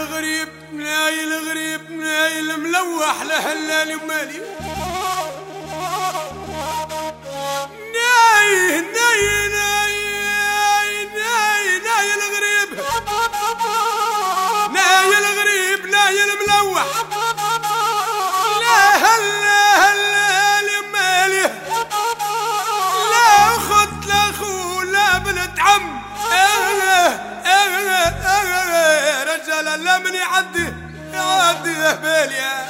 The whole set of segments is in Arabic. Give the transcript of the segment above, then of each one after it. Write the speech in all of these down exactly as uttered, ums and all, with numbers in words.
الغريب ناي الغريب ناي الملوح لهلالي ومالي ناي ناي ناي ناي ناي الغريب ناي الغريب ناي الملوح لا هلا هلالي ومالي لا أخت لا أخو لا بنت عم رجال لا من يعدي يعدي بالي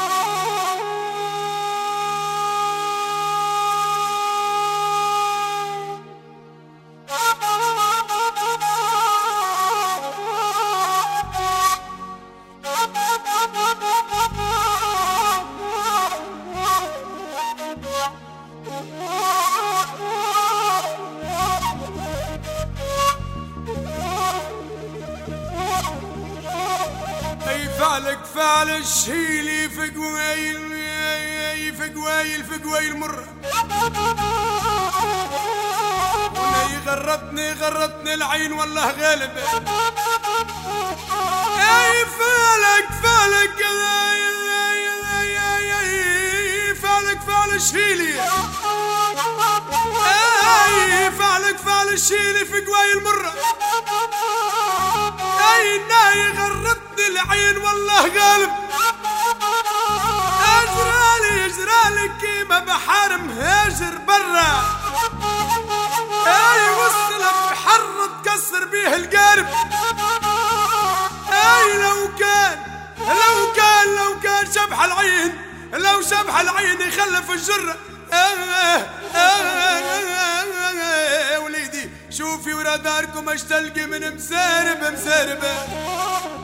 فعلك فعل الشيلي في قوايل في قوايل في قوايل مرة ولا غرتني غرتني العين والله غالب اي فعلك فعلك فعلك فعل الشيلي اي فعلك فعل الشيلي في قوايل مرة اي ناي غرتني العين والله غالب اجرالي اجرالي كيما بحر مهاجر برا اي وصل بحر تكسر بيه القارب اي لو كان لو كان لو كان شبح العين لو شبح العين يخلف الجرة وليدي شوفي ورا داركم اش تلقي من مسارب مسارب